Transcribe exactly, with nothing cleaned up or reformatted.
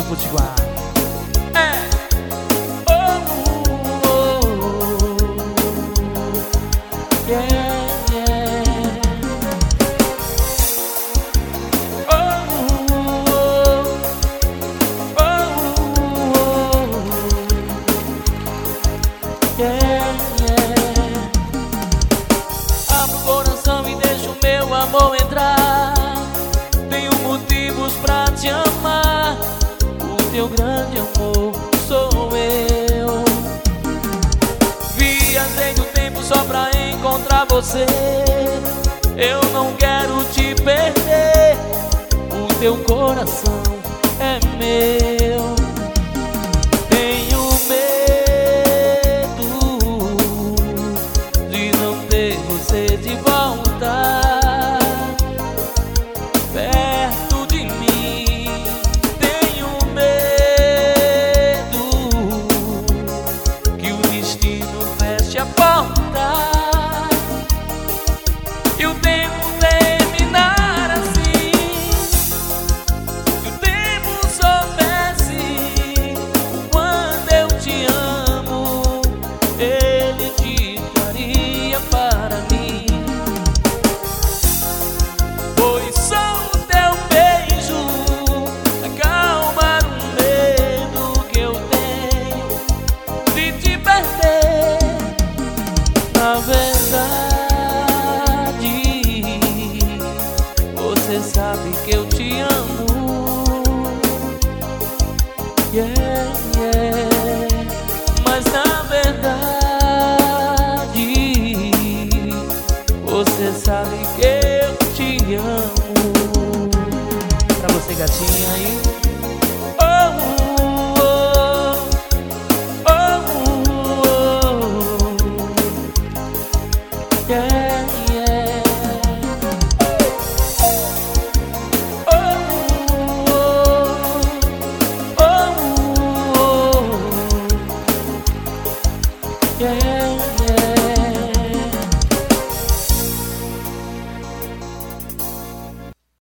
Potiguar. É. Oh, oh, oh. Yeah, yeah. Oh, oh, oh, oh. Yeah, yeah. Abra o coração e deixa o meu amor entrar. Tenho motivos pra te amar. O teu grande amor sou eu. Viajei no tempo só pra encontrar você. Eu não quero te perder. O teu coração é meu. Tenho medo de não ter você de volta perto de mim. Tenho medo que o destino feche a porta e o tempo terminar assim. Se o tempo soubesse o quanto eu te amo, ele te daria para mim. Pois só o teu beijo acalmar o medo que eu tenho de te perder. Na verdade, você sabe que eu te amo. Yeah, yeah. Mas na verdade, você sabe que eu te amo. Pra você, gatinha aí. Oh, oh, oh, oh. Yeah, yeah. Oh, oh, oh, oh. Yeah.